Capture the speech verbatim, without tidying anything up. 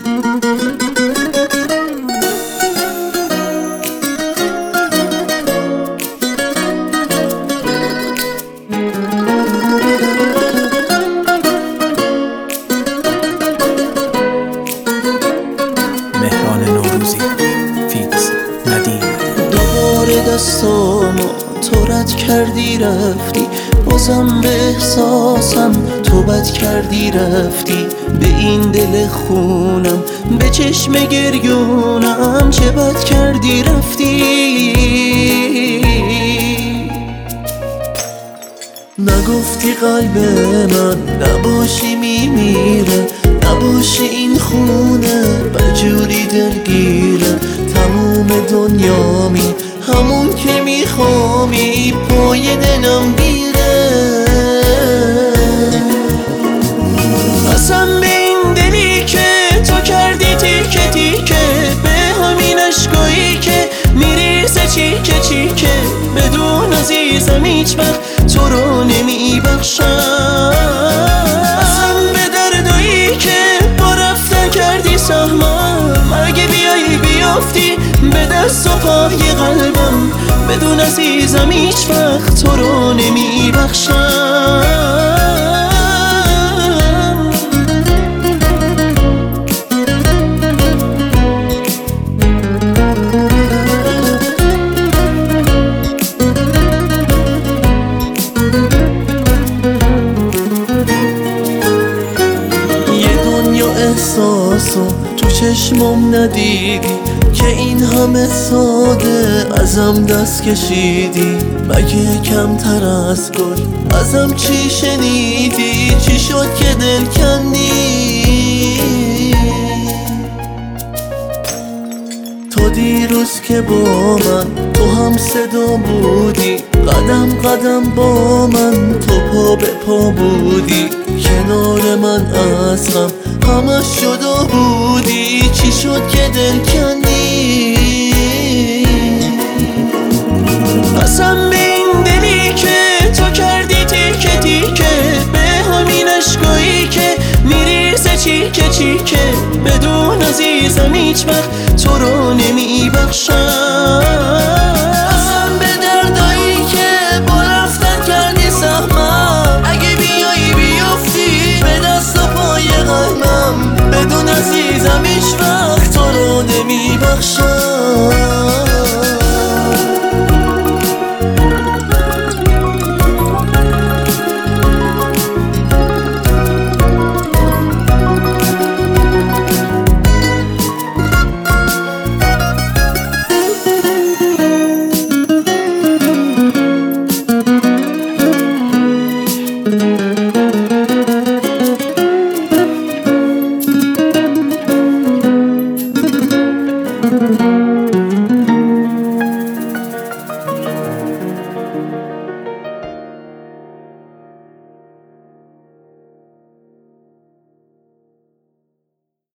دستامو تو رد کردی رفتی، بازم به احساسم تو بد کردی رفتی. به این دل خونم به چشم گریونم چه بد کردی رفتی. نگفتی قلب من نباشی میمیره، نباشی این خونه بجوری دلگیره. تموم دنیامی همون که میخوامی پای دلم گیره. قسم به این دلی که تو کردی تیکه تیکه، به همین عشقایی که میریزه چیکه چیکه. بدون عزیزم هیچ وقت تو رو نمیبخشم. قسم به دردایی که با رفتن کردی سهمم، اگه بیایی بیافتی به دست و پای قلبم. بدون عزیزم هیچ وقت تو رو نمیبخشم. یه دنیا احساسو تو چشمم ندیدی که این همه ساده ازم دست کشیدی. مگه کمتر از گل ازم چی شنیدی؟ چی شد که دل کندی؟ تو دیروز که با من تو هم صدا بودی، قدم قدم با من تو پا به پا بودی. کنار من از غم همش جدا بودی. چی شد که دل کندی؟ قسم به این دلی که تو کردی تیکه تیکه، به همین عشقایی که میریزه چیکه چیکه. بدون عزیزم هیچ وقت تو رو نمیبخشم.